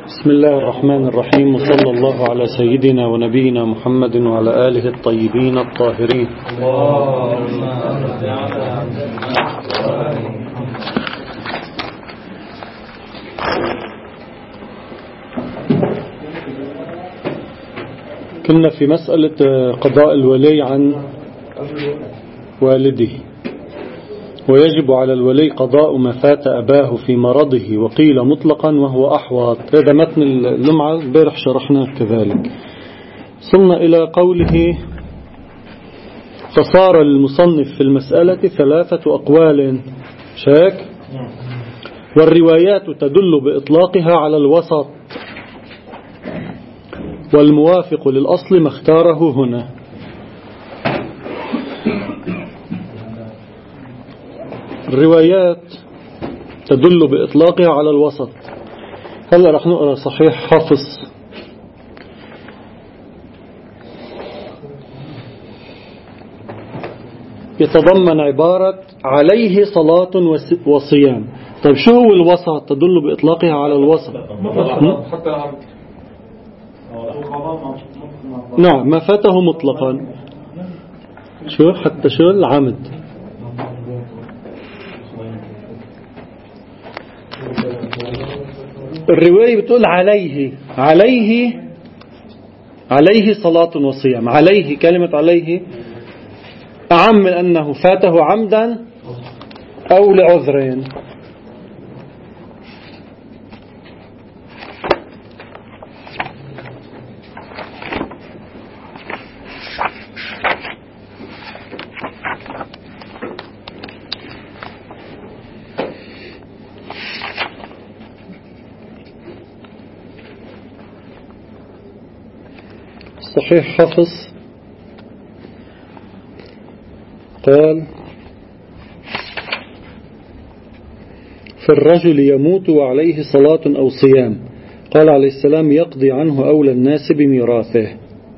بسم الله الرحمن الرحيم، وصلى الله على سيدنا ونبينا محمد وعلى آله الطيبين الطاهرين. كنا في مسألة قضاء الولي عن والده، ويجب على الولي قضاء ما فات أباه في مرضه، وقيل مطلقا وهو أحوط. هذا متن اللمعة البارح شرحناه كذلك. صلنا إلى قوله: فصار للمصنف في المسألة 3 أقوال شاك، والروايات تدل بإطلاقها على الوسط، والموافق للأصل ما اختاره هنا. الروايات تدل بإطلاقها على الوسط. هلا رح نقرأ صحيح حافظ. يتضمن عبارة عليه صلاة وصيام. طيب شو هو الوسط؟ تدل بإطلاقها على الوسط. نعم، ما فاته مطلقا. شو حتى شو العمد. الرواية بتقول عليه صلاة وصيام. عليه، كلمة عليه أعم من أنه فاته عمدا أو لعذرين. صحيح حفص قال: في الرجل يموت وعليه صلاة أو صيام، قال عليه السلام: يقضي عنه أولى الناس بميراثه.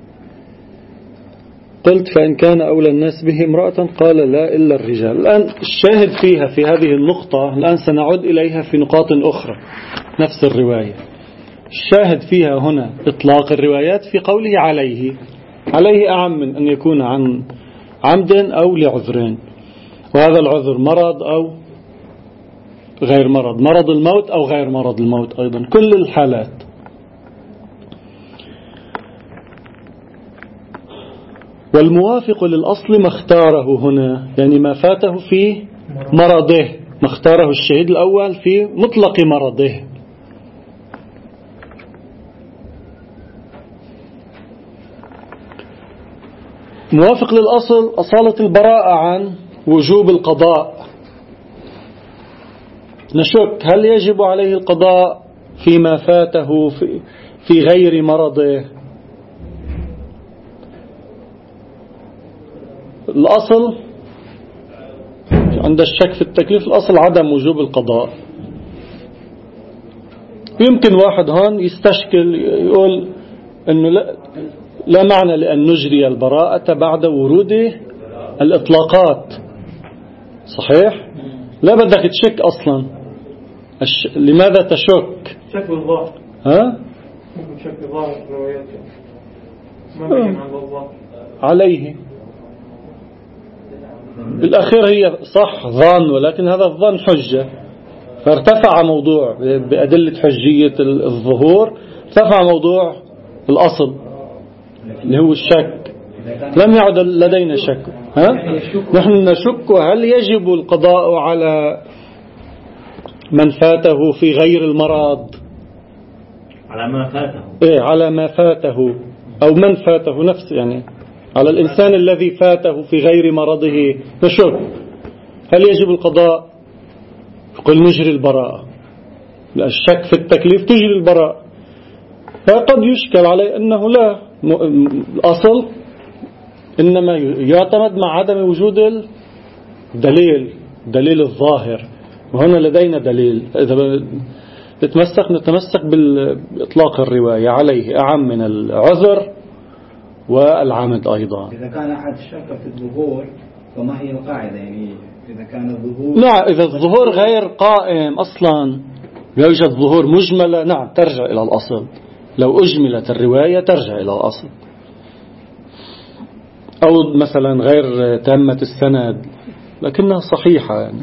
قلت: فإن كان أولى الناس به امرأة؟ قال: لا، إلا الرجال. الآن الشاهد فيها في هذه النقطة، الآن سنعود إليها في نقاط أخرى. نفس الرواية الشاهد فيها هنا إطلاق الروايات في قوله عليه أعم من أن يكون عن عمد أو لعذرين، وهذا العذر مرض أو غير مرض، مرض الموت أو غير مرض الموت أيضا، كل الحالات. والموافق للأصل ما اختاره هنا، يعني ما فاته في مرضه، ما اختاره الشهيد الأول في مطلق مرضه. موافق للأصل أصالة البراءة عن وجوب القضاء. نشك هل يجب عليه القضاء فيما فاته في غير مرضه. الأصل عند الشك في التكليف، الأصل عدم وجوب القضاء. يمكن واحد هون يستشكل يقول أنه لا معنى لأن نجري البراءة بعد ورود الإطلاقات. صحيح؟ لا بدك تشك أصلا. لماذا تشك؟ شك بالظاهر. شك بالظاهر الروايات ما بين عند الله عليه. بالأخير هي صح ظن، ولكن هذا الظن حجة، فارتفع موضوع بأدلة حجية الظهور، ارتفع موضوع الأصل اللي هو الشك. لم يعد لدينا شك. نحن نشك هل يجب القضاء على من فاته في غير المرض، على ما فاته. على ما فاته أو من فاته، نفس يعني على الإنسان الذي فاته في غير مرضه. نشك هل يجب القضاء؟ قل نجري البراءة. لا، الشك في التكليف تجري البراءة. فقد يشكل عليه أنه لا، الأصل إنما يعتمد مع عدم وجود الدليل الظاهر، وهنا لدينا دليل. إذا نتمسك بإطلاق الرواية عليه أعم من العذر والعمد أيضا. إذا كان أحد شك في الظهور فما هي القاعدة؟ يعني إذا كان الظهور، لا، إذا الظهور غير قائم أصلا، يوجد ظهور مجملة، نعم ترجع إلى الأصل. لو أجملت الرواية ترجع إلى الأصل. أو مثلا غير تامة السند لكنها صحيحة يعني.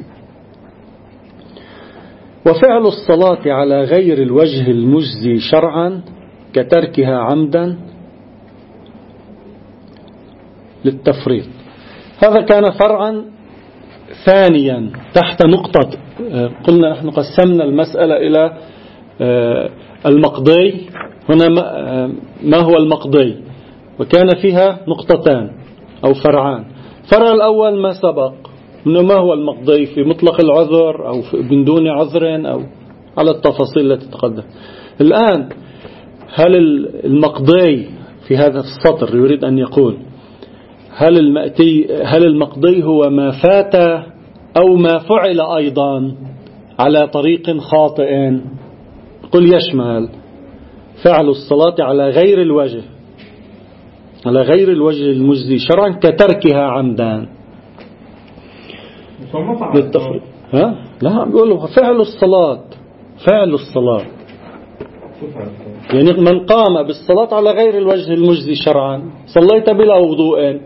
وفعل الصلاة على غير الوجه المجزي شرعا كتركها عمدا للتفريط. هذا كان فرعا ثانيا تحت نقطة. قلنا نحن قسمنا المسألة إلى المقضي. هنا ما هو المقضي؟ وكان فيها نقطتان أو فرعان. فرع الأول ما سبق إنه ما هو المقضي في مطلق العذر أو من دون عذر أو على التفاصيل التي تقدم. الآن هل المقضي في هذا السطر يريد أن يقول هل المقضي هو ما فات أو ما فعل أيضا على طريق خاطئ؟ قل يشمل فعل الصلاة على غير الوجه المجزي شرعا كتركها عمدا للتفريط. لا بيقولوا فعل الصلاة يعني من قام بالصلاة على غير الوجه المجزي شرعا صليت بلا وضوء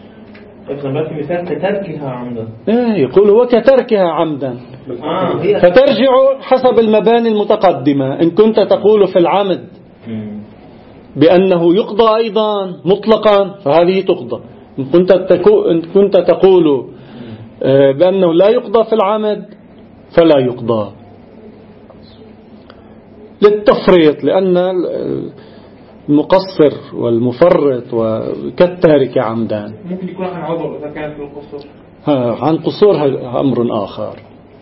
كتركها عمدا. يقول هو كتركها عمدا. فترجع حسب المباني المتقدمة. إن كنت تقول في العمد بأنه يقضى أيضا مطلقا فهذه تقضى. إن كنت تقول بأنه لا يقضى في العمد فلا يقضى للتفريط، لأن المقصر والمفرط وكالتارك عمدان. ممكن يكون عن عذر إذا كان في القصور. عن قصور أمر آخر.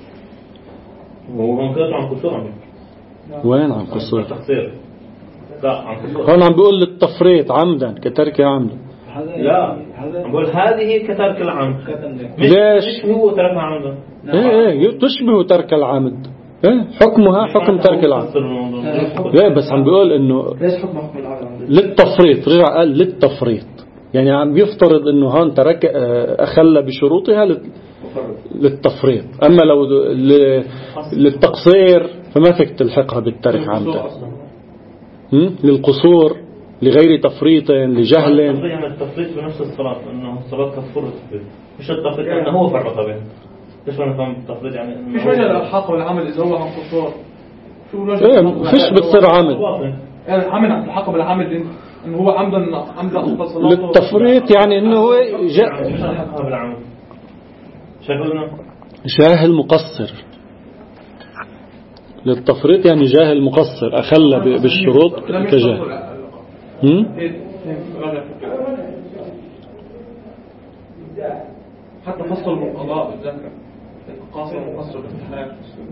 وهو كان عن قصور. وين عن قصور؟ لا عن قصور. هون عم بيقول للتفريط عمدا كترك عمدا. لا بقول هذه كترك العمد. ليش؟ هو ترك عمدا. تشبه ترك العمد. حكمها حكم ترك العمد. لا بس عم بيقول انه للتفريط. رجع قال للتفريط يعني عم بيفترض انه هون ترك اخل بشروطها للتفريط. اما لو للتقصير فما فيك تلحقها بالترك عمدا. للقصور لغير تفريط لجهل. التفريط في نفس الصلاة انه الصلاة كفرت مش التفريط انه هو فرط به. ليش انا فهم التفريط يعني مش وجه الحق والعمل اذا هو عن قصور. فيش بتصير عمل عمل الحق بالعمل انه هو عمدا اخطا صلاته للتفريط يعني انه هو بالعمل. شايفنا جاهل مقصر. للتفريط يعني جاهل مقصر أخل بالشروط كجاهل. حتى فصل القضاء بالذكر قاصر وقصر بالامتحانات.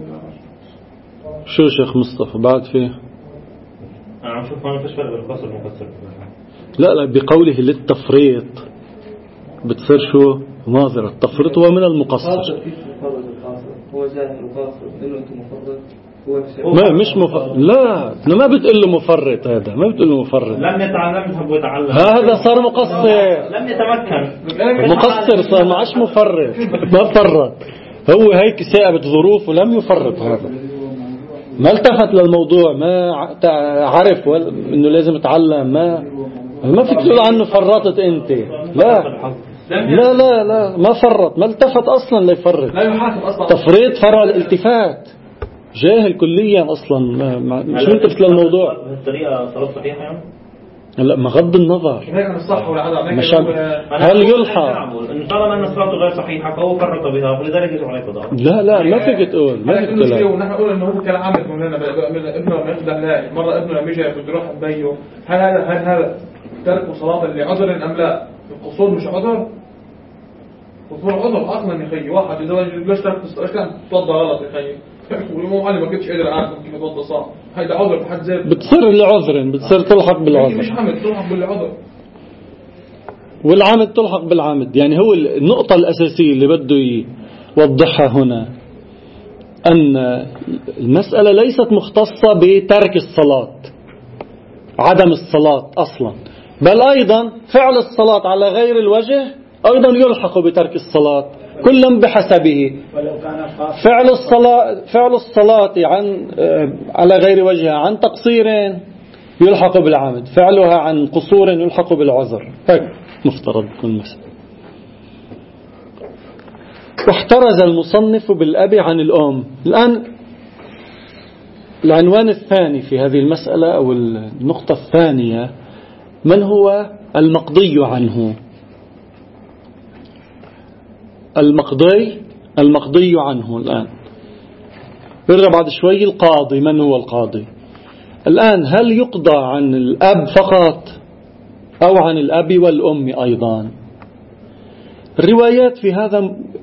شو شيخ مصطفى بعد فيه؟ أنا عم شوف ما فيش فرق بين القصر والمقصر. لا بقوله للتفريط بتصير شو ناظرة. التفريط هو من المقصر. هو جاهل وقاصر إنه أنت مفرط. ما مش مفرط. لا ما بتقول له مفرط. هذا ما بتقول له مفرط. لم يتعلم هذا صار مقصر. لم يتمكن. مقصر صار ما عادش مفرط. ما فرط. هو هيك ثابت ظروف ولم يفرط. هذا ما التفت للموضوع. ما عرف انه لازم يتعلم. ما فيك تقول عنه فرطت انت. لا ما فرط. ما التفت اصلا ليفرط. لا يحاسب اصلا. تفريط فرع الالتفات. جاهل كليا اصلا. مش منتبه للموضوع. الطريقه صلاة صحيحه يعني؟ لا ما غض النظر. الصح والعدم. هل يلحق؟ طالما ان صلاته غير صحيحه فهو فرط بها ولذلك يجب عليه قضاء. لا ما فيك تقول. ما فيك تقول. نحن نقول انه هو كان عامل من هنا ابنه ما يقدر لا مره ابنه لما يجي بده يروح بيه. هل هذا ترك صلاه لعذر ام لا؟ القصور مش عذر. قصور عذر اصلا يا اخي. واحد اذا ليش ترك ايش كان توضى غلط يا اخي. والمو معلم ما كنتش قادر اعرف كيف اتوضى صح. هيدا عذر بحد ذاته. بتصير لعذر. بتصير تلحق بالعذر. مش عمد تلحق بالعذر. والعمد تلحق بالعمد. يعني هو النقطة الأساسية اللي بده يوضحها هنا أن المسألة ليست مختصة بترك الصلاة عدم الصلاة أصلا، بل أيضا فعل الصلاة على غير الوجه أيضا يلحق بترك الصلاة كل بحسبه. فعل الصلاة على غير وجهها عن تقصير يلحق بالعمد، فعلها عن قصور يلحق بالعذر، هيك مفترض تكون مثلا. واحترز المصنف بالأب عن الأم. الآن العنوان الثاني في هذه المسألة أو النقطة الثانية، من هو المقضي عنه؟ المقضي عنه. الآن برجع بعد شوي القاضي. من هو القاضي؟ الآن هل يقضى عن الأب فقط أو عن الأب والأم أيضا؟ الروايات في هذا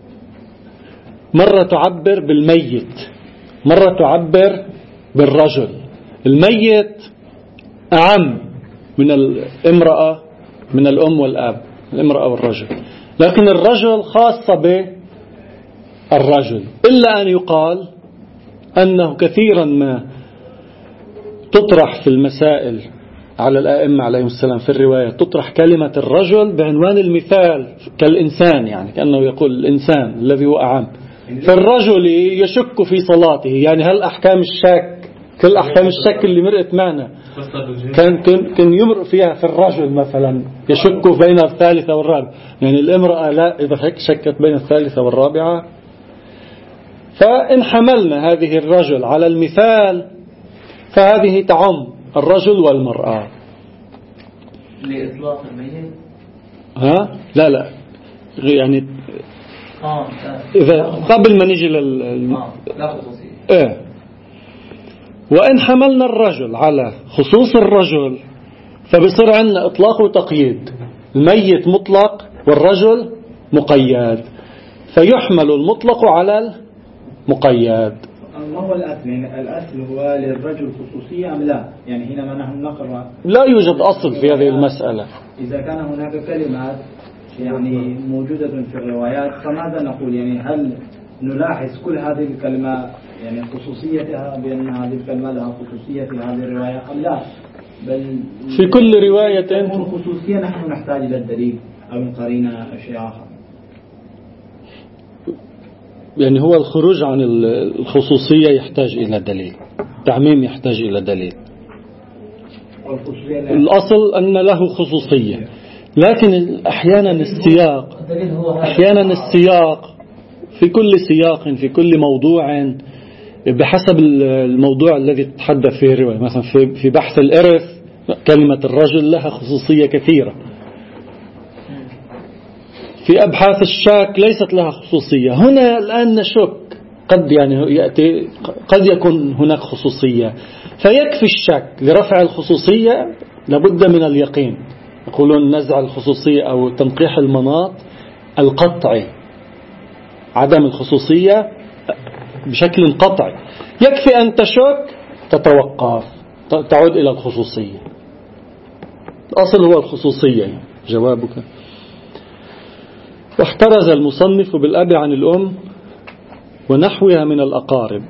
مرة تعبر بالميت، مرة تعبر بالرجل. الميت أعم من الامرأة، من الأم والأب، الامرأة والرجل، لكن الرجل خاصة بالرجل، إلا أن يقال أنه كثيرا ما تطرح في المسائل على الآئمة عليهم السلام في الرواية، تطرح كلمة الرجل بعنوان المثال كالإنسان، يعني كأنه يقول الإنسان الذي هو أعم. فالرجل يشك في صلاته، يعني هل أحكام الشك، كل أحكام الشك اللي مرقت معنا كان يمرق فيها في الرجل مثلا، يشك بين الثالثة والرابعة، يعني الامرأة لا، إذا هيك شكت بين الثالثة والرابعة. فإن حملنا هذه الرجل على المثال فهذه تعم الرجل والمرأة. لإطلاق الميت؟ لا يعني إذا قبل ما نيجي وإن حملنا الرجل على خصوص الرجل فبصير عندنا إطلاق وتقييد، الميت مطلق والرجل مقيد، فيحمل المطلق على المقيد. ما هو الأصل؟ يعني الأصل هو للرجل خصوصية أم لا؟ يعني حينما نحن نقرأ لا يوجد أصل في هذه المسألة. إذا كان هناك كلمات يعني موجودة في الروايات فماذا نقول؟ يعني هل نلاحظ كل هذه الكلمات يعني خصوصيتها بأن هذه الكلمة لها خصوصية في هذه الرواية أم لا؟ بل في كل رواية خصوصية نحن نحتاج إلى الدليل أو قرينة شيء آخر. يعني هو الخروج عن الخصوصية يحتاج إلى دليل، تعميم يحتاج إلى دليل. الأصل أن له خصوصية، لكن أحيانا السياق في كل سياق في كل موضوع بحسب الموضوع الذي تتحدث فيه الرواية. مثلا في بحث الإرث كلمة الرجل لها خصوصية كثيرة، في أبحاث الشك ليست لها خصوصية. هنا الآن نشك، قد يكون هناك خصوصية، فيكفي الشك لرفع الخصوصية. لابد من اليقين، يقولون نزع الخصوصية أو تنقيح المناط القطعي، عدم الخصوصية بشكل قطعي. يكفي أن تشك تتوقف، تعود إلى الخصوصية. الأصل هو الخصوصية. جوابك. واحترز المصنف بالأب عن الأم ونحوها من الأقارب.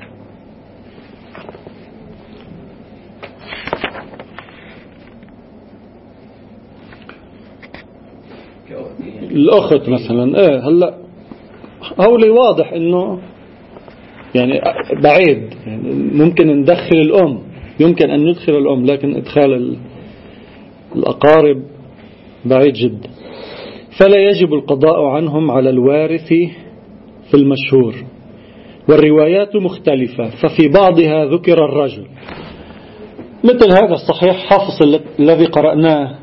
الأخت مثلا هلا هولي واضح إنه يعني بعيد، يعني ممكن ندخل الأم، يمكن أن ندخل الأم، لكن إدخال الأقارب بعيد جدا. فلا يجب القضاء عنهم على الوارث في المشهور، والروايات مختلفة، ففي بعضها ذكر الرجل، مثل هذا الصحيح حفص الذي قرأناه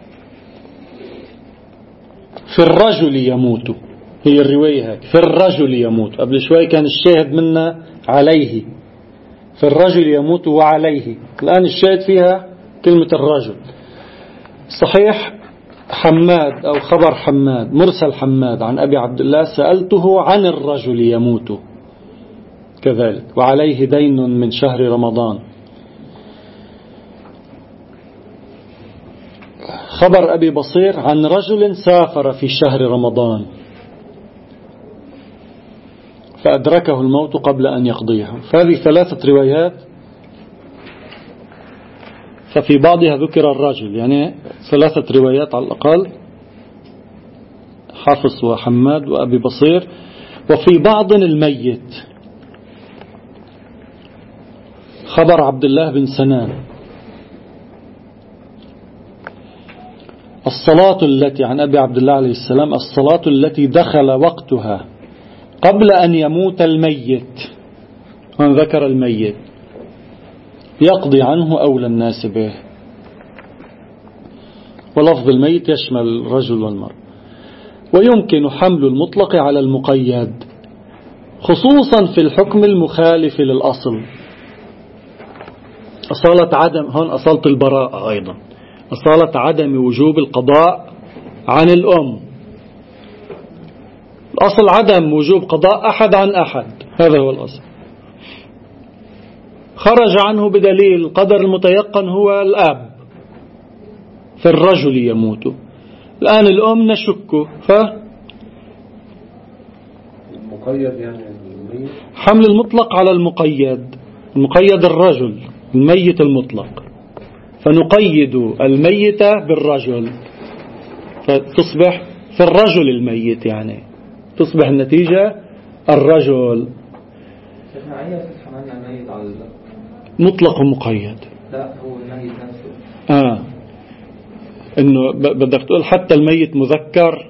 في الرجل يموت، هي الرواية هيك، في الرجل يموت. قبل شوي كان الشاهد منا عليه، في الرجل يموت وعليه، الآن الشاهد فيها كلمة الرجل. صحيح حماد أو خبر حماد، مرسل حماد عن أبي عبد الله سألته عن الرجل يموت كذلك وعليه دين من شهر رمضان. خبر أبي بصير عن رجل سافر في شهر رمضان فأدركه الموت قبل أن يقضيه. فهذه ثلاثة روايات، ففي بعضها ذكر الرجل، يعني ثلاثة روايات على الأقل، حافظ وحماد وأبي بصير. وفي بعض الميت. خبر عبد الله بن سنان: الصلاة التي عن أبي عبد الله عليه السلام: الصلاة التي دخل وقتها قبل أن يموت الميت، من ذكر الميت يقضي عنه أولى الناس به. ولفظ الميت يشمل الرجل والمرأة. ويمكن حمل المطلق على المقيد خصوصا في الحكم المخالف للأصل. أصالة عدم، هون أصالة البراءة أيضا، أصالة عدم وجوب القضاء عن الأم. الأصل عدم وجوب قضاء أحد عن أحد، هذا هو الأصل. خرج عنه بدليل القدر المتيقن هو الأب، فالرجل يموت. الآن الأم نشك، المقيد يعني الميت، حمل المطلق على المقيد. المقيد الرجل، الميت المطلق، فنقيد الميت بالرجل، فتصبح في الرجل الميت، يعني تصبح النتيجة الرجل. مطلق ومقيد. لا هو الميت نفسه. إنه بدك تقول حتى الميت مذكر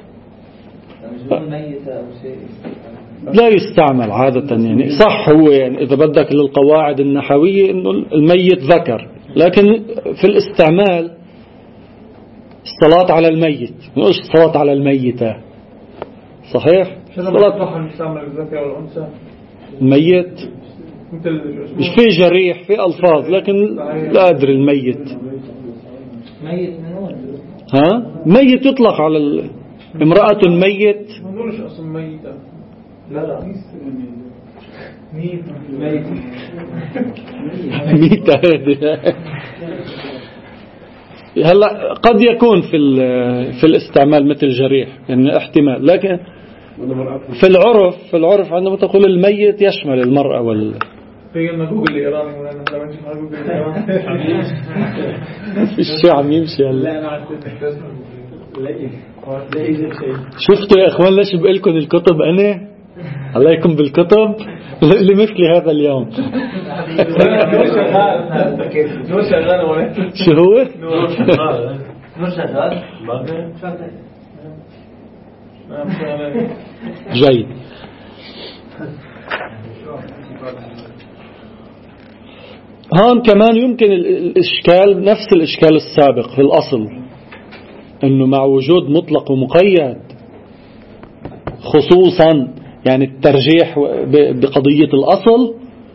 لا يستعمل عادة، يعني صح هو يعني إذا بدك للقواعد النحوية إنه الميت ذكر، لكن في الاستعمال الصلاة على الميت، ما نقولش الصلاة على الميتة. صحيح؟ الصلاة نستعمل الذكر والأنثى. الميت مش في جريح، في ألفاظ، لكن لا أدري الميت. ميت من وين؟ ميت يطلق على امرأة ميت. ما نقولش أصلا ميتة. لا ميتة هلا قد يكون في الاستعمال مثل جريح، يعني احتمال، لكن في العرف عندما تقول الميت يشمل المرأة في جوجل الإيراني ولا لما نشوف على جوجل الإيراني الشيء عم يمشي هلا. شفتوا يا اخوان ليش بقول لكم الكتب؟ انا الله يكون بالكتب لمثل هذا اليوم. نور شغال ولا شو هو؟ نور شغال. جيد. هون كمان يمكن الإشكال نفس الإشكال السابق في الأصل، أنه مع وجود مطلق ومقيد، خصوصا يعني الترجيح بقضية الأصل،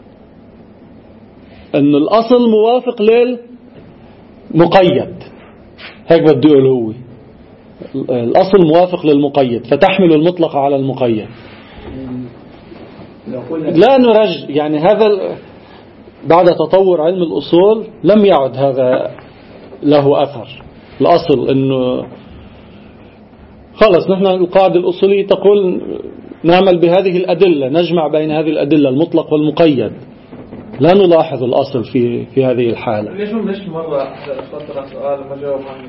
أنه الأصل موافق للمقيد، هيك بده يقول هو الأصل موافق للمقيد، فتحمل المطلق على المقيد. لا نرج، يعني هذا بعد تطور علم الأصول لم يعد هذا له أثر. الأصل أنه خلص نحن القاعدة الأصولية تقول نعمل بهذه الأدلة، نجمع بين هذه الأدلة المطلق والمقيد، لا نلاحظ الأصل في هذه الحالة. ليش مرة أخذت سؤال ما جاوب عن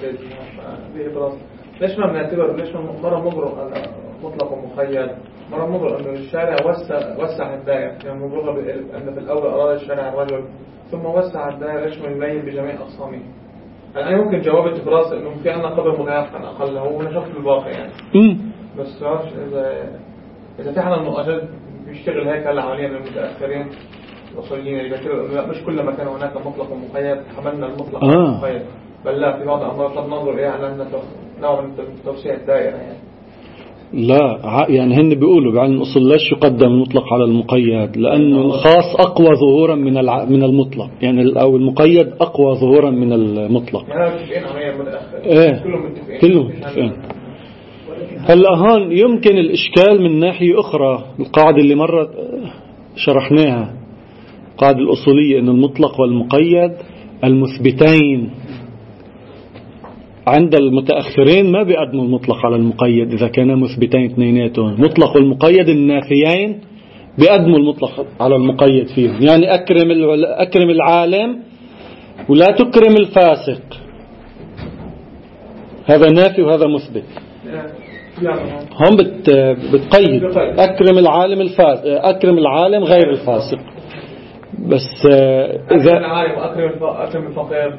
ليش ما بنعتبر، ليش مرة مضرب مطلق ومقيد، مرة مضرب أنه الشارع وسع الدائرة، يعني مضرب أن في الأول أراد الشارع الرجل ثم وسع الدائرة يشمل الميت بجميع أقسامه. أنا يمكن جوابي براسي أنه في عندنا قدر متيقن أقله ونشوف الباقي يعني. بس عارفش إذا في حدا المؤجد بيشتغل هيك هلا عمليا من المتأخرين الأصوليين اللي بيعتبروا مش كل ما كان هناك مطلق ومقيد حملنا المطلق والمقيد، بل لا في بعض الأمر قد ننظر إيه على أن نوع من توسيع الدائرة يعني. لا يعني هن بيقولوا بعلم الأصول ليش يقدم المطلق على المقيد؟ لأنه الخاص أقوى ظهورا من المطلق، يعني أو المقيد أقوى ظهورا من المطلق. يعني متفقين عمليا متأخر. كلهم متفقين. هلا هون يمكن الإشكال من ناحية أخرى، القاعدة اللي مرة شرحناها، القاعدة الأصولية أن المطلق والمقيد المثبتين عند المتأخرين ما بيقدموا المطلق على المقيد إذا كانا مثبتين اثنيناتهم. مطلق والمقيد النافيين بيقدموا المطلق على المقيد فيهم، يعني أكرم العالم ولا تكرم الفاسق، هذا نافي وهذا مثبت. هون بتقيد أكرم العالم أكرم العالم غير الفاسق. بس إذا أكرم الفقير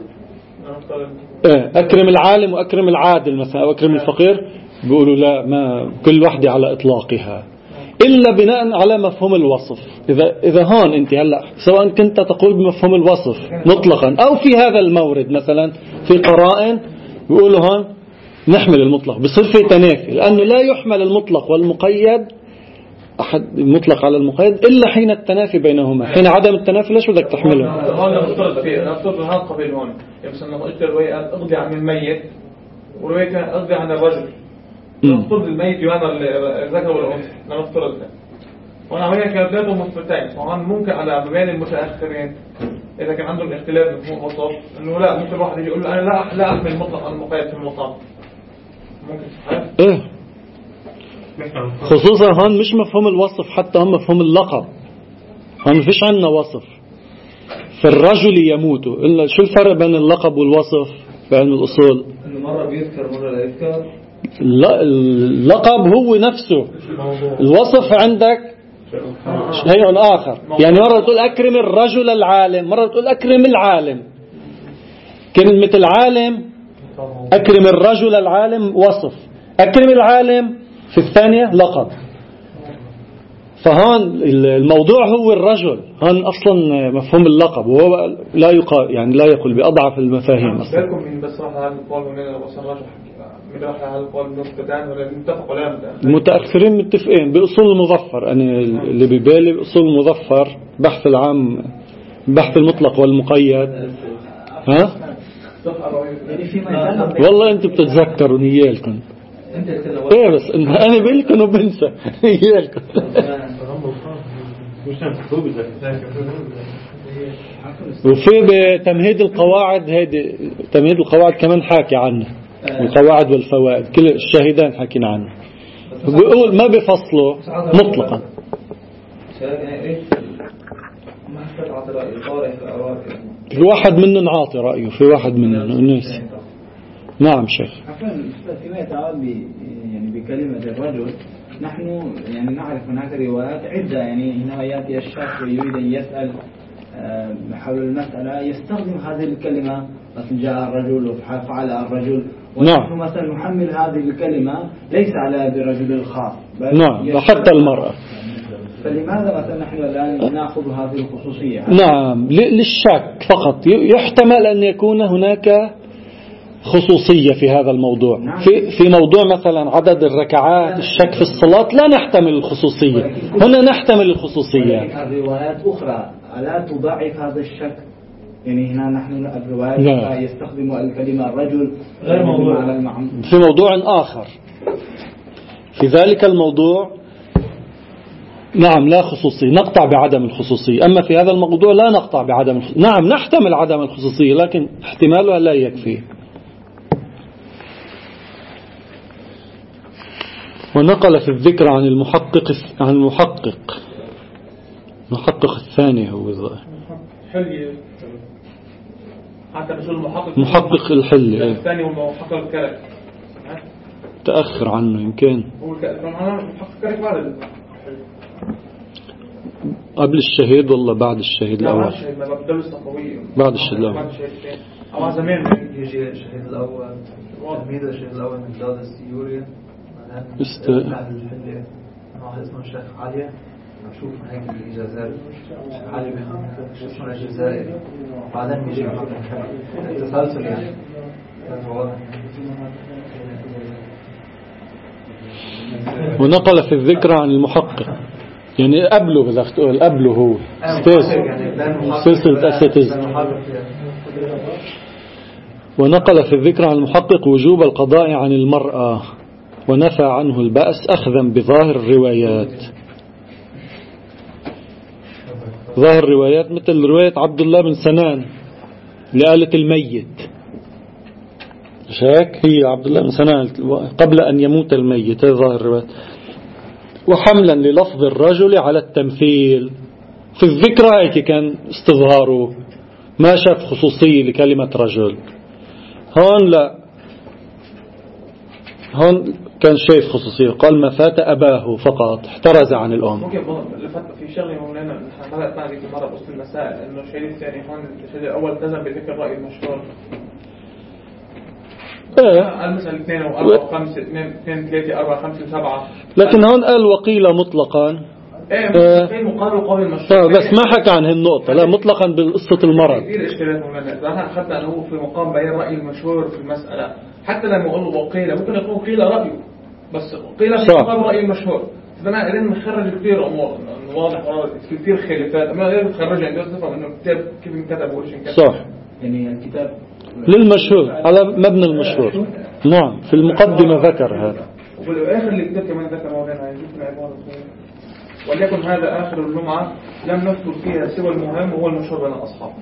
أكرم العالم وأكرم العادل مثلا أو أكرم الفقير، بيقولوا لا، ما كل وحدة على إطلاقها إلا بناء على مفهوم الوصف. إذا هون أنت هلأ سواء كنت تقول بمفهوم الوصف مطلقا أو في هذا المورد مثلا في قرائن بيقولوا هون نحمل المطلق، بصير في تنافي، لأنه لا يحمل المطلق والمقيد أحد المطلق على المقيد إلا حين التنافي بينهما. حين عدم التنافي ليش بدك تحمله؟ هون نفترض هذا القبيل هون مثلا قلت الرواية أقضي عن الميت ورواية أقضي عن الرجل، نفترض الميت يعنى الذكر والأنثى، نفترض ده وأنا عمليا كانت ذاته مثبتين، فهون ممكن على مبين المتأخرين إذا كان عندهم اختلاف مفهوم وصف إنه لا، ممكن الواحد يجي يقول أنا لا أحمل المطلق على المقيد في المقام، ممكن صحيح؟ إيه، خصوصا هون مش مفهوم الوصف، حتى هم مفهوم اللقب. هون ما فيش عندنا وصف. في الرجل يموت، إلا شو الفرق بين اللقب والوصف في علم الأصول؟ إنه مرة بيذكر مرة لا يذكر. لا، اللقب هو نفسه، الوصف عندك شيء آخر. يعني مرة تقول أكرم الرجل العالم، مرة تقول أكرم العالم. كلمة العالم أكرم الرجل العالم وصف، أكرم العالم في الثانية لقب. فهون الموضوع هو الرجل، هون أصلا مفهوم اللقب، وهو لا يقال يعني لا يقول بأضعف المفاهيم أصلا. بالكم من بس راح على القول من وصل الرجل من راح على القول نقطتان ولا نتفق ولا نتفق؟ المتأخرين متفقين بأصول المظفر. أنا اللي ببالي بأصول المظفر بحث العام، بحث المطلق والمقيد. ها؟ والله أنتم بتتذكروا نيالكم. ايه بس انا بيلكن وبنسى نيالكم. وفي بتمهيد القواعد، هيدي تمهيد القواعد كمان حاكي عنه، القواعد والفوائد كل الشاهدان حاكين عنه. بيقول ما بفصله مطلقا. في واحد منهم عاطي رأيه، في واحد منهم ناسي. نعم شيخ. فيما يتعلق يعني بكلمة الرجل، نحن يعني نعرف هناك روايات عدة، يعني هنا يأتي الشخص ويريد أن يسأل حول المسألة يستخدم هذه الكلمة، مثلا جاء الرجل وفعل الرجل، ونحن مثلا نحمل هذه الكلمة ليس على الرجل الخاص، نعم، وحتى المرأة. فلماذا مثلا نحن الآن نأخذ هذه الخصوصية؟ نعم، للشك فقط. يحتمل أن يكون هناك خصوصية في هذا الموضوع. في موضوع مثلا عدد الركعات، الشك في الصلاة، لا نحتمل الخصوصية. هنا نحتمل الخصوصية. الروايات أخرى ألا تضاعف هذا الشك؟ يعني هنا نحن الروايات يستخدم الكلمة الرجل غير موضوع على المعنى في موضوع آخر. في ذلك الموضوع نعم لا خصوصية، نقطع بعدم الخصوصية. أما في هذا الموضوع لا نقطع بعدم الخصوصية. نعم نحتمل عدم الخصوصية، لكن احتمالها لا يكفي. ونقل في الذكر عن المحقق الثاني هو الظاهر حلي، حتى بس محقق الحلي. الثاني هو محقق الكلام، تأخر عنه يمكن هو محقق الكلام بعد قبل الشهيد والله بعد الشهيد الأول. بعد الشهيد الأول. أو زمان يجي الشهيد الأول، تلميذ الشهيد الأول من جاد السيوري واحد اسمه الشيخ علي، أشوف هيك الإجازات علي اسمه الجزائري، بعدين بيجي التسلسل يعني. ونقل في الذكر عن المحقق، يعني قبله بدك تقول قبله هو سلسلة أساتذة. ونقل في الذكر عن المحقق وجوب القضاء عن المرأة، ونفى عنه البأس أخذا بظاهر الروايات. ظاهر الروايات مثل رواية عبد الله بن سنان لآلة الميت، شاك هي عبد الله بن سنان قبل أن يموت الميت، هذا ظاهر الروايات. وحملا للفظ الرجل على التمثيل. في الذكر هيك كان استظهاره، ما شاف خصوصية لكلمة رجل. هون لا، هون كان شايف خصوصية، قال ما فات أباه فقط، احترز عن الأم. ممكن لفت في شغله مولانا بدأت معي ذيك المرة بوسط المسائل إنه الشهيد الثاني هون الشهيد الأول التزم بذكر الرأي المشهور. المسألة 2 و4 و5 2 3 4 5 7. لكن هون قال وقيل مطلقا. في مقابل قول المشهور. بس ما حكى عن هالنقطة، لا مطلقا بقصة المرض. كثير إشكالات مولانا، إذا أخذنا أنه في مقام بيان الرأي المشهور في المسألة، حتى لما يقول له وقيل ممكن يكون قيل رأيه، بس قيل في مقام الرأي المشهور. فأنا قلنا نخرج كثير أمور واضح كثير خلافات، ما غير نخرجها عندنا نفهم إنه كتاب كيف انكتب وإيش انكتب. صح. يعني الكتاب للمشهور على مبنى المشهور. نعم في المقدمة ذكر هذا. والآخر الكتاب كمان ذكر مولانا يجبنا عبارة وليكن هذا آخر اللمعة لم نذكر فيها سوى المهم وهو المشهور بين الأصحاب.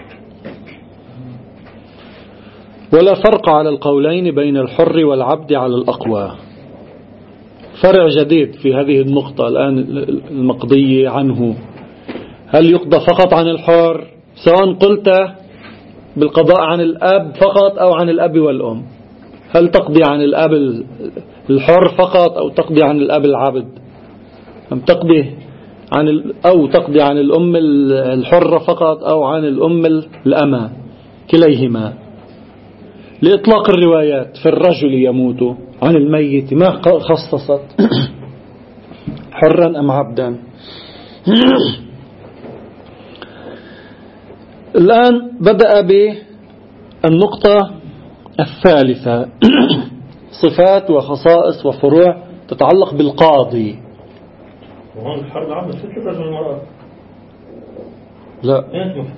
ولا فرق على القولين بين الحر والعبد على الأقوى. فرع جديد في هذه النقطة الآن المقضية عنه، هل يقضى فقط عن الحر سواء قلت بالقضاء عن الأب فقط أو عن الأب والأم؟ هل تقضي عن الأب الحر فقط أو تقضي عن الأب العبد؟ أم تقضي أو تقضي عن الأم الحرة فقط أو عن الأم الأمة؟ كليهما. لإطلاق الروايات في الرجل يموت عن الميت ما خصصت حرا أم عبدا. الآن بدأ بالنقطة الثالثة صفات وخصائص وفروع تتعلق بالقاضي. وهون الحرب عامة ست الرجل والمرأة. لا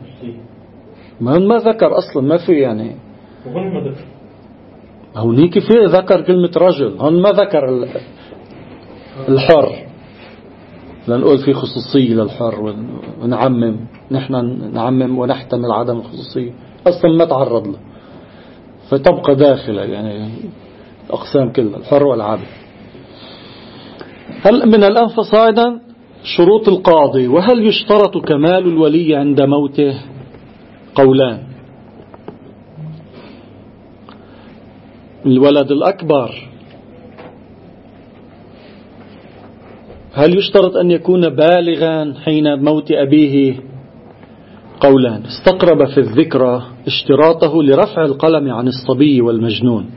ما ذكر أصلا، ما في يعني. وهون ما ذكر. هونيك في ذكر كلمة رجل، هون ما ذكر الحر. لنقول في خصوصية للحر ونعمم، نحن نعمم ونحتمل عدم الخصوصية، أصلا ما تعرض له، فتبقى داخلة يعني أقسام كلها الحر والعبد. هل من الأنف صاعدا شروط القاضي، وهل يشترط كمال الولي عند موته؟ قولان. الولد الأكبر هل يشترط أن يكون بالغا حين موت أبيه؟ قولان. استقرب في الذكرى اشتراطه لرفع القلم عن الصبي والمجنون.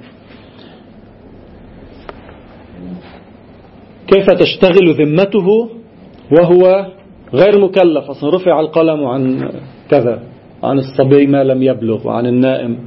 كيف تشتغل ذمته وهو غير مكلف أصلا؟ رفع القلم عن كذا، عن الصبي ما لم يبلغ وعن النائم.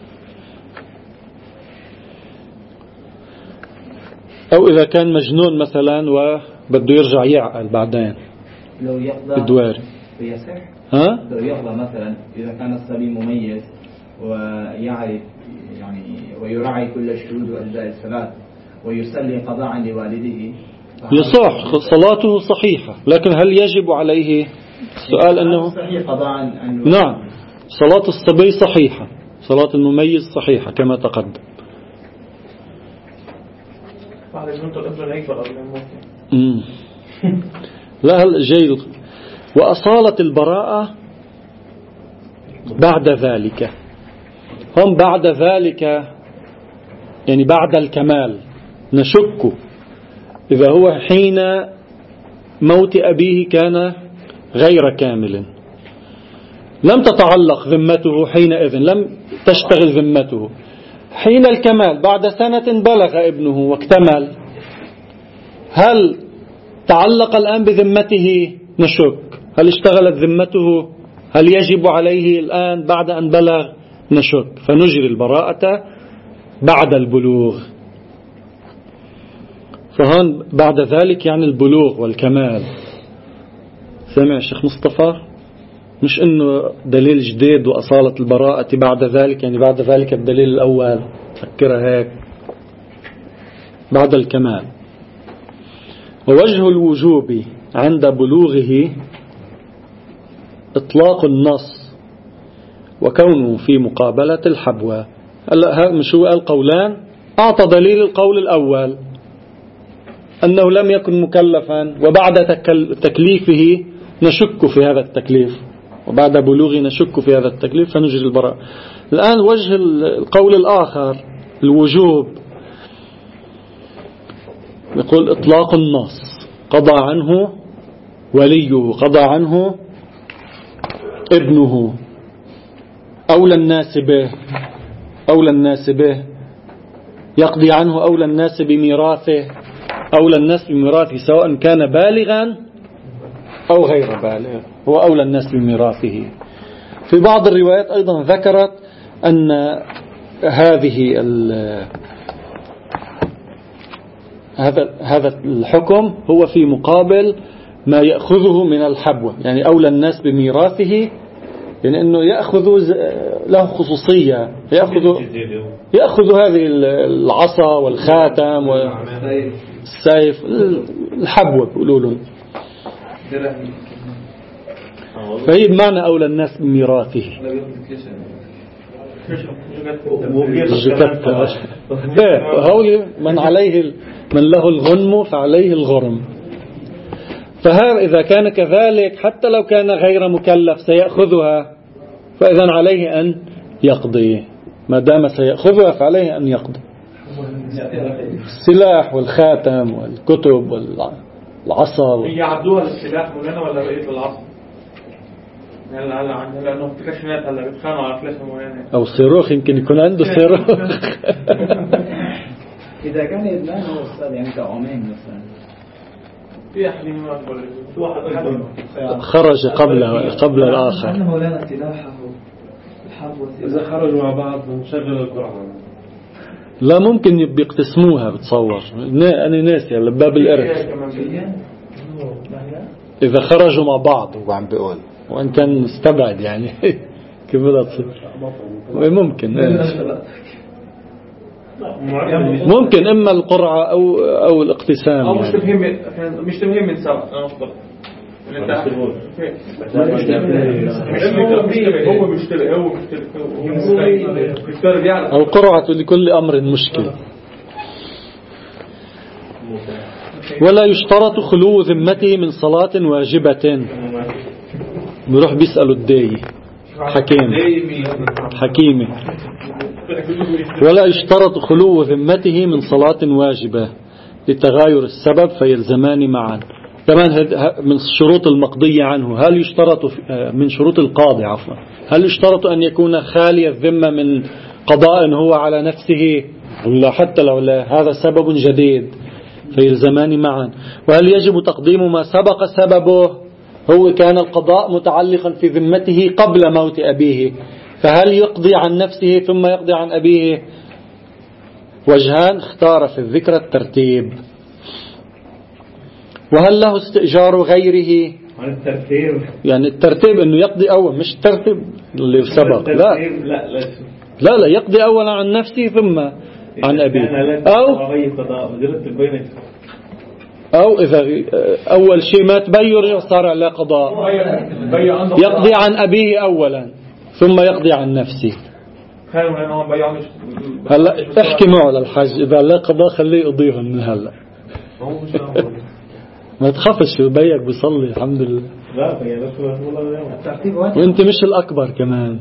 أو إذا كان مجنون مثلا وبده يرجع يعقل بعدين لو يقضى الدواري بيصح. لو يقضى مثلا إذا كان الصبي مميز ويعرف يعني ويراعي كل الشهود وأجزاء الصلاة ويصلي قضاء لوالده يصح، صلاته صحيحة، لكن هل يجب عليه؟ السؤال أنه صحيح قضاء نعم، صلاة الصبي صحيحة، صلاة المميز صحيحة كما تقدم. لا هل جيد. وأصالة البراءة بعد ذلك، هم بعد ذلك يعني بعد الكمال. نشك إذا هو حين موت أبيه كان غير كامل، لم تتعلق ذمته حينئذ، لم تشتغل ذمته. حين الكمال بعد سنة بلغ ابنه واكتمل، هل تعلق الآن بذمته؟ نشك. هل اشتغلت ذمته؟ هل يجب عليه الآن بعد أن بلغ؟ نشك. فنجري البراءة بعد البلوغ. فهون بعد ذلك يعني البلوغ والكمال. سمع الشيخ مصطفى؟ مش انه دليل جديد وأصالة البراءة بعد ذلك يعني بعد ذلك الدليل الأول، فكرها هيك بعد الكمال. ووجه الوجوب عند بلوغه إطلاق النص وكونه في مقابلة الحبوة. هلا مش هو قال قولان؟ أعطى دليل القول الأول أنه لم يكن مكلفا، وبعد تكليفه نشك في هذا التكليف، وبعد بلوغه نشك في هذا التكليف فنجري البراءة. الآن وجه القول الآخر الوجوب، يقول إطلاق النص قضى عنه وليه، قضى عنه ابنه، أولى الناس به، أولى الناس به، يقضي عنه أولى الناس بميراثه، أولى الناس بميراثه سواء كان بالغا أو غير بالغ، هو أولى الناس بميراثه. في بعض الروايات أيضا ذكرت أن هذا الحكم هو في مقابل ما يأخذه من الحبوة، يعني أولى الناس بميراثه، يعني أنه يأخذ له خصوصية، يأخذ هذه العصا والخاتم والسيف، الحبوة بيقولوا له، فهي بمعنى أولى الناس بميراثه. هؤلاء من له الغنم فعليه الغرم. فهذا إذا كان كذلك حتى لو كان غير مكلف سيأخذها، فإذا عليه أن يقضي، ما دام سيأخذها فعليه أن يقضي. السلاح والخاتم والكتب والعصا يعدوها للسلاح ولا بقية العصا؟ لأنه كشنات هلا بيتخانقوا على فلاسة معينة، أو صاروخ، يمكن يكون عنده صاروخ. إذا كان إدمان هو أستاذ يعني كعمين مثلا، في حليم خرج قبل الآخر. مولانا سلاحه الحبوة إذا خرجوا مع بعض نشغل القرآن، لا ممكن بيقتسموها، بتصور أنا ناسي على باب الإرث إذا خرجوا مع بعض، وعم بيقول وإن كان مستبعد يعني كيف بدها تصير، ممكن إما القرعة أو الاقتسام، أو مش تفهم من سبب. أنا أفضل القرعة لكل أمر مشكل. ولا يشترط خلو ذمته من صلاة واجبة. بيروح بيسألوا الداي حكيمة. ولا يشترط خلو ذمته من صلاة واجبة لتغاير السبب فيلزمان معا. كمان من الشروط المقضية عنه، هل يشترط من شروط القاضي عفوا، هل يشترط أن يكون خالي الذمة من قضاء هو على نفسه، ولا حتى لو هذا سبب جديد فيلزمان معا. وهل يجب تقديم ما سبق سببه، هو كان القضاء متعلقا في ذمته قبل موت أبيه، فهل يقضي عن نفسه ثم يقضي عن أبيه؟ وجهان اختار في الذكر الترتيب. وهل له استئجار غيره؟ يعني الترتيب انه يقضي اول، مش الترتيب اللي سبق، لا يقضي اولا عن نفسه ثم عن ابيه، او اذا اول شيء مات بيه صار عليه قضاء، يقضي عن ابيه اولا ثم يقضي عن نفسه. هلا احكي معه للحج، اذا لا قضاء خليه يقضيهم من هلا. ما تخافش، بيك بيصلي الحمد لله، وانت مش الأكبر كمان،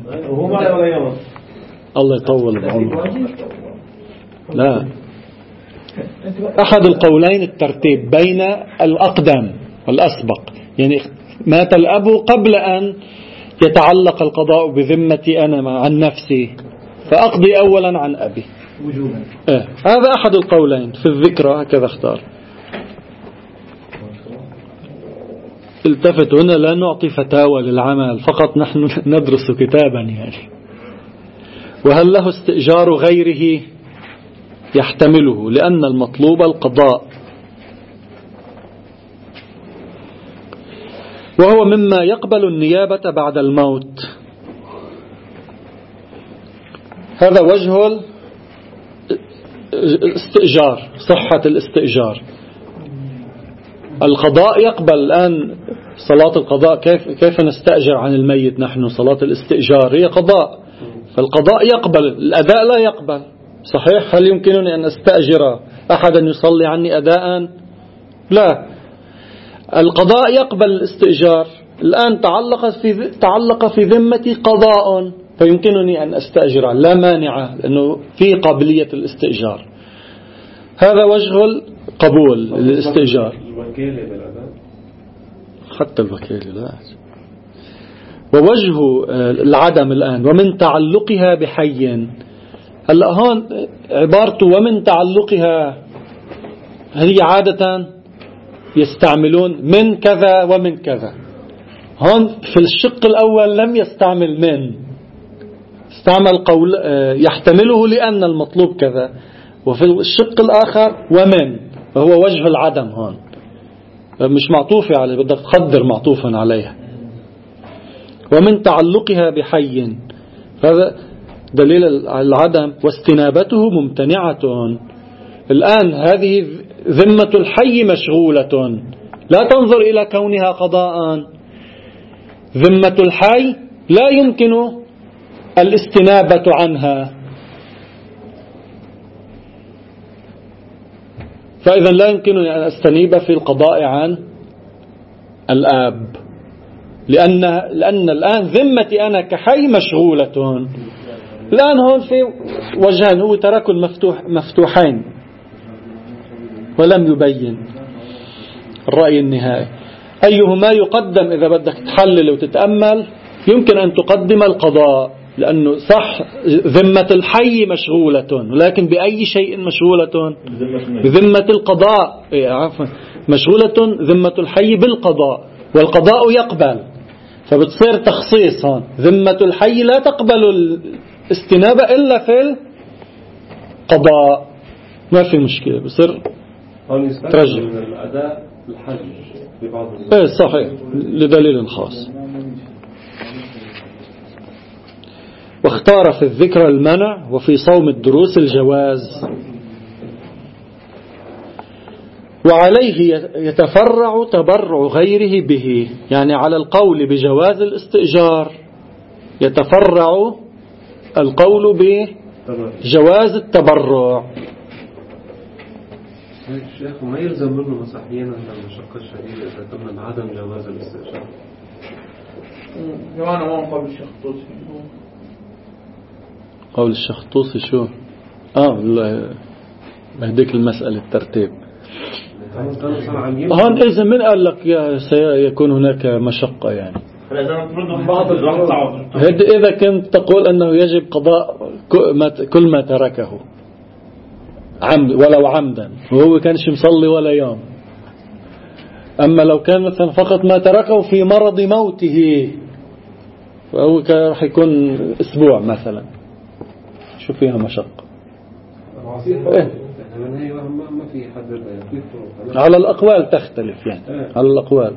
الله يطول بعمرك. لا، أحد القولين الترتيب بين الأقدم والأسبق، يعني مات الأب قبل أن يتعلق القضاء بذمتي أنا عن نفسي، فأقضي أولا عن أبي وجوبا. هذا أحد القولين في الذكرى، هكذا اختار. التفت هنا، لا نعطي فتاوى للعمل، فقط نحن ندرس كتابا يعني. وهل له استئجار غيره؟ يحتمله، لأن المطلوب القضاء، وهو مما يقبل النيابة بعد الموت. هذا وجه الاستئجار، صحة الاستئجار. القضاء يقبل الآن صلاة القضاء، كيف نستأجر عن الميت نحن؟ صلاة الاستئجار هي قضاء، فالقضاء يقبل، الأداء لا يقبل. صحيح، هل يمكنني أن أستأجر أحدا يصلي عني أداء؟ لا، القضاء يقبل الاستئجار. الآن تعلق في ذمتي قضاء، فيمكنني أن أستأجر، لا مانع، لأنه في قابلية الاستئجار. هذا وجه قبول الاستئجار. الوكالة بالأداء حتى الوكالة لا. ووجه العدم الآن ومن تعلقها بحي. هلا هون عبارته ومن تعلقها هي عادة يستعملون من كذا ومن كذا. هون في الشق الأول لم يستعمل من، استعمل قول يحتمله لأن المطلوب كذا، وفي الشق الآخر ومن، فهو وجه العدم هون مش معطوفة عليه، بدك تقدر معطوفا عليها. ومن تعلقها بحي، هذا دليل على العدم. واستنابته ممتنعة. الآن هذه ذمة الحي مشغولة، لا تنظر إلى كونها قضاء. ذمة الحي لا يمكن الاستنابة عنها، فإذا لا يمكنني أن أستنيب في القضاء عن الآب، لأن الآن ذمتي أنا كحي مشغولة. الآن هون في وجهان، هو ترك مفتوحين ولم يبين الرأي النهائي. أيهما يقدم إذا بدك تحلل وتتأمل؟ يمكن أن تقدم القضاء، لأنه صح ذمة الحي مشغولة، ولكن بأي شيء مشغولة؟ بذمة القضاء. عفوا، مشغولة ذمة الحي بالقضاء، والقضاء يقبل، فبتصير تخصيص. ذمة الحي لا تقبل الاستنابة إلا في القضاء، ما في مشكلة، بصير ترجع من الأداء الحج في بعض ايه صحيح لدليل خاص. واختار في الذكر المنع، وفي صوم الدروس الجواز. وعليه يتفرع تبرع غيره به، يعني على القول بجواز الاستئجار يتفرع القول بجواز التبرع. الشيخ ما يلزم منه مساحيين عند المشقة الشديدة إذا تم عدم جواز الاستئجار. أنا ما قول الشيخ الطوسي. قول الشيخ الطوسي شو؟ بهديك المسألة الترتيب. هون إذا من قال لك سيكون هناك مشقة يعني؟ إذا كنت تقول أنه يجب قضاء كل ما تركه ولو عمدا، وهو كانش مصلي ولا يوم. أما لو كان مثلا فقط ما تركه في مرض موته، فهو راح يكون أسبوع مثلا، شو فيها مشقة؟ ما في حد على الأقوال تختلف يعني. على الأقوال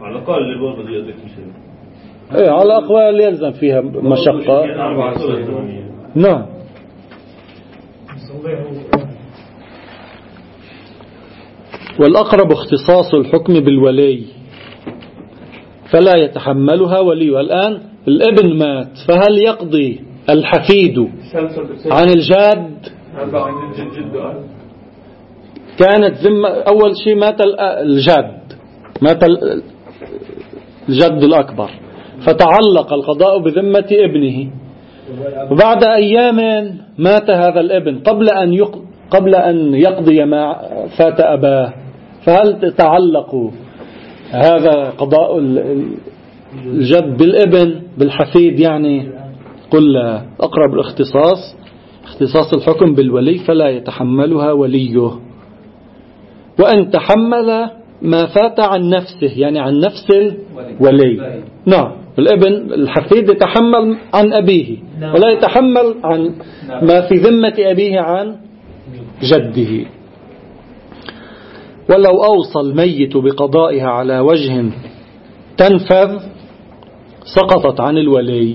على الأقوال يلزم فيها مشقة. نعم. والأقرب اختصاص الحكم بالولي فلا يتحملها ولي. الآن الابن مات، فهل يقضي الحفيد عن الجاد؟ كانت ذمة أول شيء مات الجد، مات الجد الأكبر، فتعلق القضاء بذمة ابنه. وبعد أيام مات هذا الابن قبل أن يقضي ما فات أباه، فهل تتعلق هذا قضاء الجد بالابن بالحفيد؟ يعني قل أقرب الاختصاص اختصاص الحكم بالولي فلا يتحملها وليه. وأن تحمل ما فات عن نفسه، يعني عن نفس الولي. نعم، الابن الحفيد يتحمل عن أبيه، ولا يتحمل عن ما في ذمة أبيه عن جده. ولو أوصى الميت بقضائها على وجه تنفذ سقطت عن الولي.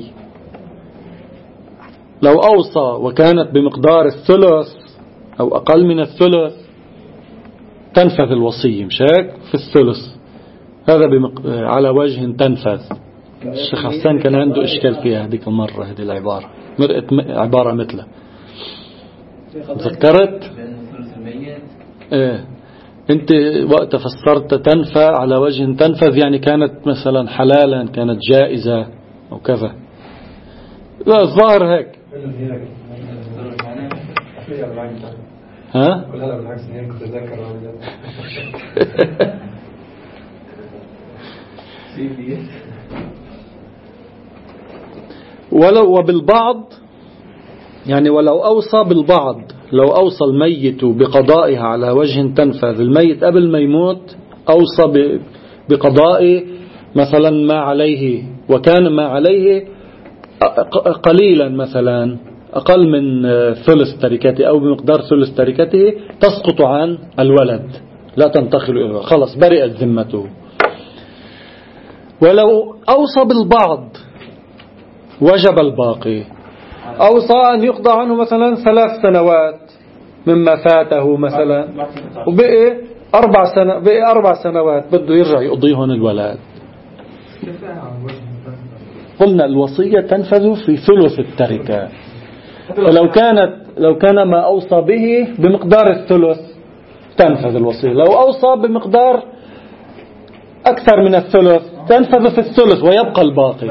لو أوصى وكانت بمقدار الثلث أو أقل من الثلث تنفذ الوصية، مش هيك؟ في الثلث هذا على وجه تنفذ. الشيخ حسان كان عنده إشكال فيها هذيك المرة، هذه العبارة مرقت عبارة مثله. تذكرت؟ إيه أنت وقت فسرت تنفى على وجه تنفذ، يعني كانت مثلا حلالا، كانت جائزة أو كذا. لا الظاهر هيك. ها؟ لا بالعكس كنت أتذكر ولو وبالبعض يعني ولو أوصى بالبعض، لو أوصى الميت بقضائها على وجه تنفذ، الميت قبل ما يموت أوصى بقضاء مثلا ما عليه، وكان ما عليه قليلا مثلا أقل من ثلث تركته أو بمقدار ثلث تركته، تسقط عن الولد لا تنتقل إليه، خلص برئت ذمته. ولو أوصى بالبعض وجب الباقي. أوصى أن يقضى عنه مثلا 3 سنوات مما فاته مثلا، وبقي 4 سنوات بده يرجع يقضيهن الولد. قلنا الوصية تنفذ في ثلث التركة، لو كان ما أوصى به بمقدار الثلث تنفذ الوصية، لو أوصى بمقدار أكثر من الثلث تنفذ في الثلث ويبقى الباقي.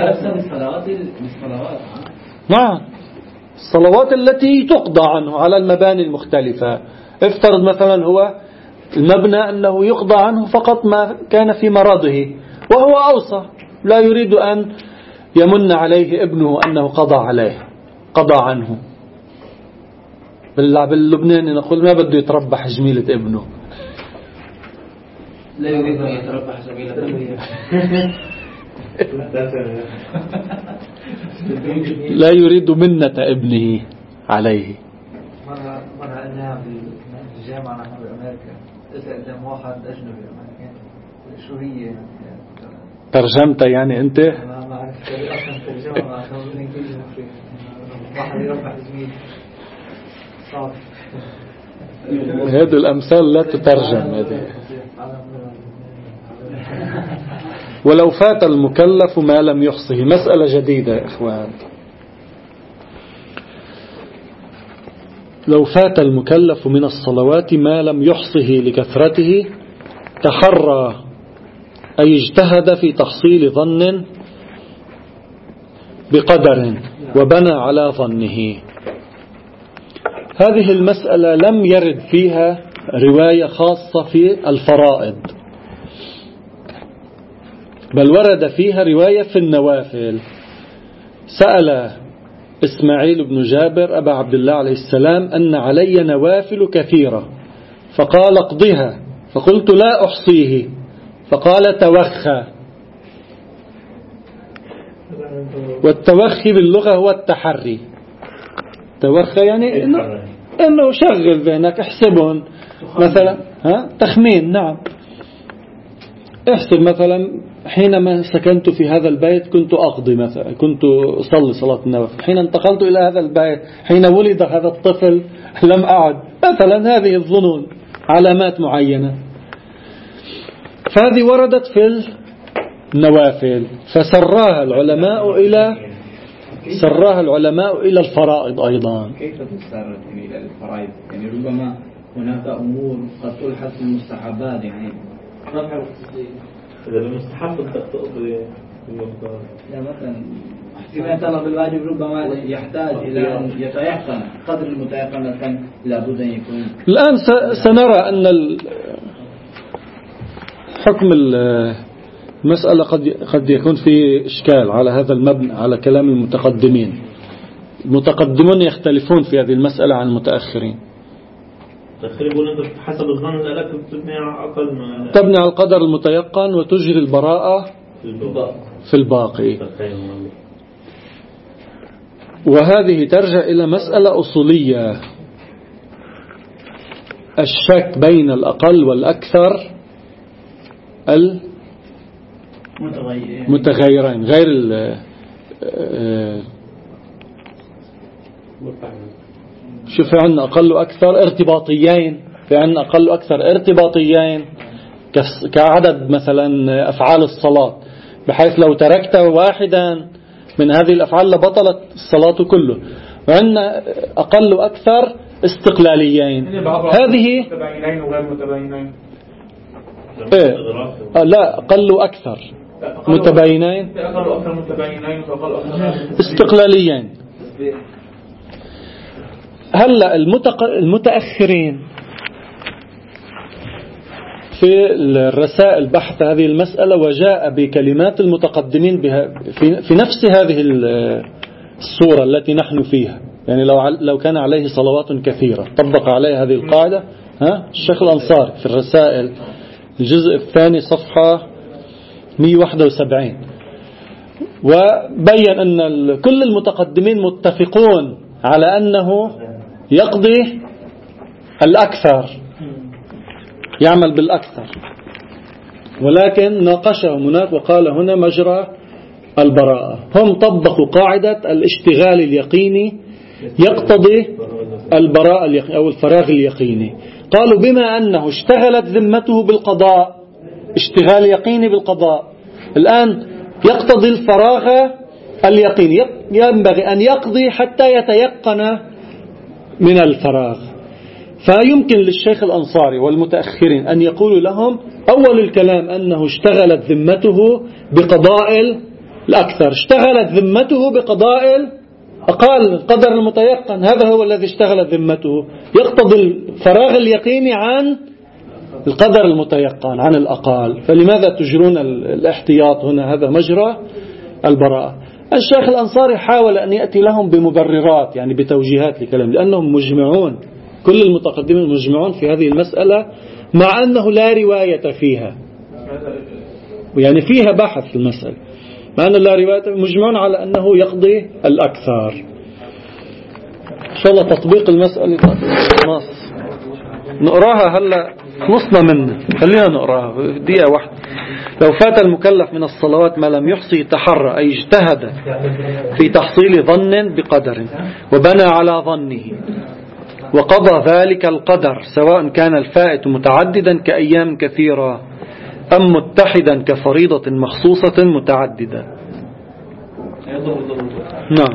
نعم، الصلوات التي تقضى عنه على المباني المختلفة. افترض مثلا هو المبنى أنه يقضى عنه فقط ما كان في مرضه، وهو أوصى لا يريد أن يمن عليه ابنه أنه قضى عنه. باللبناني نقول ما بده يتربح جميلة ابنه، لا يريد أن يتربح جميلة ابنه. لا يريد منة ابنه عليه. مرة أنا بالجامعة في أمريكا قدام واحد أجنبي شو هي ترجمت يعني أنت؟ ما أعرف أصلا ترجمة ما أعرف بالإنجليزي واحد يربح زميل صعب. هذه الأمثال لا تترجم هذه. ولو فات المكلف ما لم يحصه، مسألة جديدة يا إخوان. لو فات المكلف من الصلوات ما لم يحصه لكثرته، تحرى أي اجتهد في تحصيل ظن بقدر وبنى على ظنه. هذه المسألة لم يرد فيها رواية خاصة في الفرائض، بل ورد فيها رواية في النوافل. سأل إسماعيل بن جابر أبا عبد الله عليه السلام أن علي نوافل كثيرة، فقال اقضها، فقلت لا أحصيه، فقال توخى. والتوخي باللغة هو التحري. توخى يعني إنه شغل بينك، احسبهم مثلا، تخمين. نعم، احسب مثلا حينما سكنت في هذا البيت كنت أقضي مثلا، كنت أصلي صلاة النوافل، حين انتقلت إلى هذا البيت، حين ولد هذا الطفل لم أعد مثلا. هذه الظنون علامات معينة، فهذه وردت في النوافل، فسراها العلماء إلى الفرائض أيضا. كيف تسرت إلى الفرائض؟ يعني ربما هناك أمور قد تلحق في المستحبات، يعني إذا المستحب بدك تقضي المقدار. يعني مثلا فيما يتعلق بالواجب ربما يحتاج إلى أن يتيقن قدر المتيقن، كان لابد أن يكون. الآن سنرى أن حكم المسألة قد يكون في إشكال على هذا المبنى، على كلام المتقدمين. المتقدمون يختلفون في هذه المسألة عن المتأخرين. يقول أنت حسب الظن لك تبني على أقل ما تبني على القدر المتيقن وتجري البراءة في الباقي. وهذه ترجع إلى مسألة أصولية، الشك بين الأقل والأكثر المتغيرين غير شوف، في عندنا أقل وأكثر ارتباطيين، في عندنا أقل وأكثر ارتباطيين كعدد مثلا أفعال الصلاة، بحيث لو تركت واحدا من هذه الأفعال لبطلت الصلاة كله. وعندنا أقل وأكثر استقلاليين. هذه متباينين وغير متباينين. لا، أقل وأكثر متباينين، أقل وأكثر متباينين، وأقل وأكثر استقلاليين. هلا المتأخرين في الرسائل بحث هذه المسألة وجاء بكلمات المتقدمين في نفس هذه الصورة التي نحن فيها. يعني لو كان عليه صلوات كثيرة طبق عليه هذه القاعدة. الشيخ الأنصاري في الرسائل الجزء الثاني صفحة 171 وبين أن كل المتقدمين متفقون على أنه يقضي الأكثر، يعمل بالأكثر، ولكن ناقشهم هناك وقال هنا مجرى البراءة. هم طبقوا قاعدة الاشتغال اليقيني يقتضي البراءة أو الفراغ اليقيني. قالوا بما أنه اشتغلت ذمته بالقضاء، اشتغال يقيني بالقضاء، الآن يقتضي الفراغ اليقيني، ينبغي أن يقضي حتى يتيقن من الفراغ. فيمكن للشيخ الأنصاري والمتأخرين أن يقولوا لهم أول الكلام أنه اشتغلت ذمته بقضاء الأكثر، اشتغلت ذمته بقضاء أقل، القدر المتيقن هذا هو الذي اشتغلت ذمته، يقتضي الفراغ اليقيني عن القدر المتيقن عن الأقل. فلماذا تجرون الاحتياط هنا؟ هذا مجرى البراءة. الشيخ الأنصاري حاول أن يأتي لهم بمبررات، يعني بتوجيهات لكلام، لأنهم مجمعون، كل المتقدمين مجمعون في هذه المسألة، مع أنه لا رواية فيها، يعني فيها بحث في المسألة، مع أنه لا رواية، مجمعون على أنه يقضي الأكثر. إن شاء الله تطبيق المسألة نص نقراها هلا، خلصنا منه، خلينا نقراها دقيقة واحدة. لو فات المكلف من الصلوات ما لم يحصي تحرى، أي اجتهد في تحصيل ظن بقدر وبنى على ظنه وقضى ذلك القدر، سواء كان الفائت متعددا كأيام كثيرة أم متحدا كفريضة مخصوصة متعددة. نعم،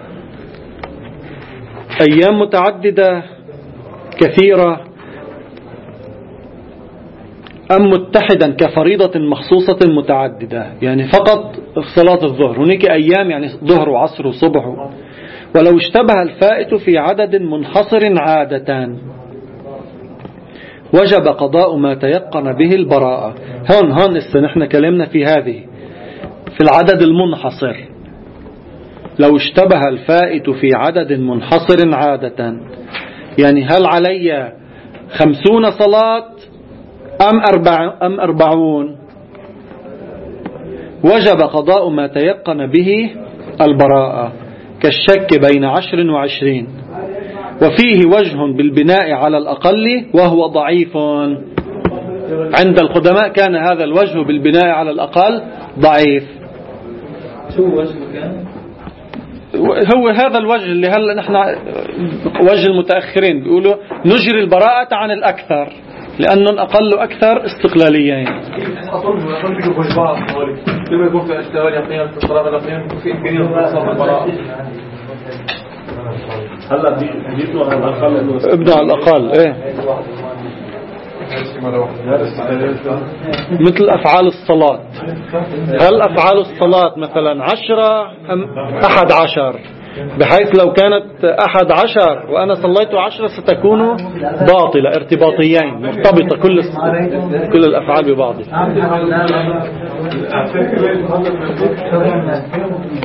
أيام متعددة كثيرة أم متحدا كفريضة مخصوصة متعددة، يعني فقط صلاة الظهر، هناك أيام يعني ظهر وعصر وصبح. ولو اشتبه الفائت في عدد منحصر عادة وجب قضاء ما تيقن به البراءة. هون نحن كلمنا في هذه في العدد المنحصر. لو اشتبه الفائت في عدد منحصر عادة، يعني هل علي 50 صلاة أم 40؟ وجب قضاء ما تيقن به البراءة، كالشك بين 10 و20، وفيه وجه بالبناء على الأقل وهو ضعيف. عند القدماء كان هذا الوجه بالبناء على الأقل ضعيف. شو وجه كان؟ هو هذا الوجه اللي هلا نحن وجه المتأخرين بيقولوا نجري البراءة عن الأكثر، لأنهم أقل وأكثر استقلاليين. هلا بيبنوا على الأقل، ابنوا على الأقل. إيه، مثل أفعال الصلاة. هل أفعال الصلاة مثلا 10 أم 11؟ بحيث لو كانت 11 وأنا صليت 10 ستكون باطلة، ارتباطيين، مرتبطة كل الأفعال ببعضها.